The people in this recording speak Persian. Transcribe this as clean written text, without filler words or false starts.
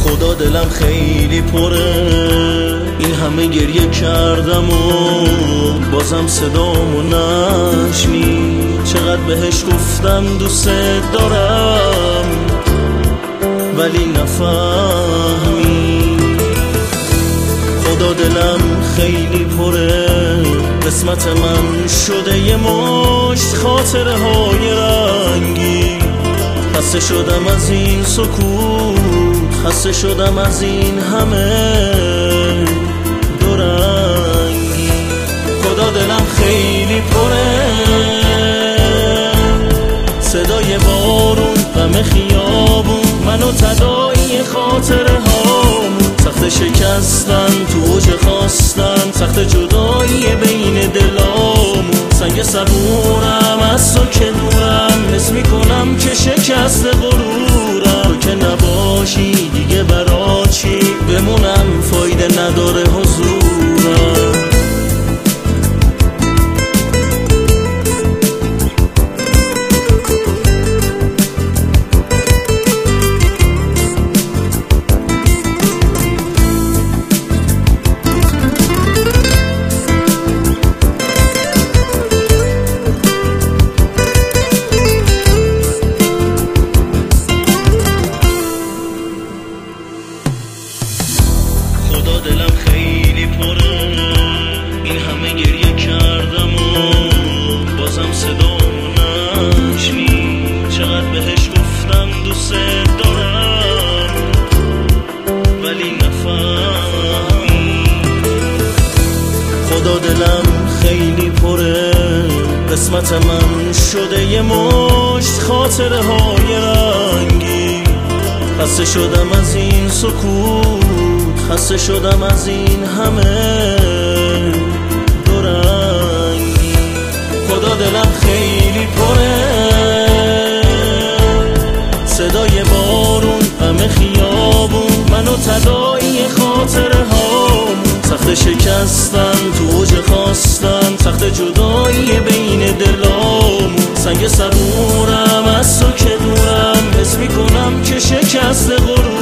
خدا دلم خیلی پره، این همه گریه کردم و بازم صدامو نشنی. چقدر بهش گفتم دوست دارم ولی نفهمی. خدا دلم خیلی پره، قسمت من شده یه مشت خاطره های رنگی. خسته شدم از این سکوت، خسته شدم از این همه دورنگی. خدا دلم خیلی پره، صدای بارون، غم خیابون، منو تداعی خاطره هامون. سخت شکستن تو اوج خواستن، سخت جدایی بین دلامون. سنگ صبورم از تو که دورم، حس میکنم که شکست غرورم. تو که نباشی دیگه برا چی بمونم، فایده نداره حضورم. خدا دلم خیلی پره، این همه گریه کردم و بازم صدامو نشنی. چقدر بهش گفتم دوست دارم ولی نفهمی. خدا دلم خیلی پره، قسمت من شده یه مشت خاطره های رنگی. خسته شدم از این سکوت، خسته شدم از این همه دورنگی. خدا دلم خیلی پره، صدای بارون، غم خیابون، منو تداعی خاطره هامون. سخت شکستن تو اوج خواستن، سخت جدایی بین دلامون. سنگ صبورم از تو که دورم، حس میکنم که شکست غرور.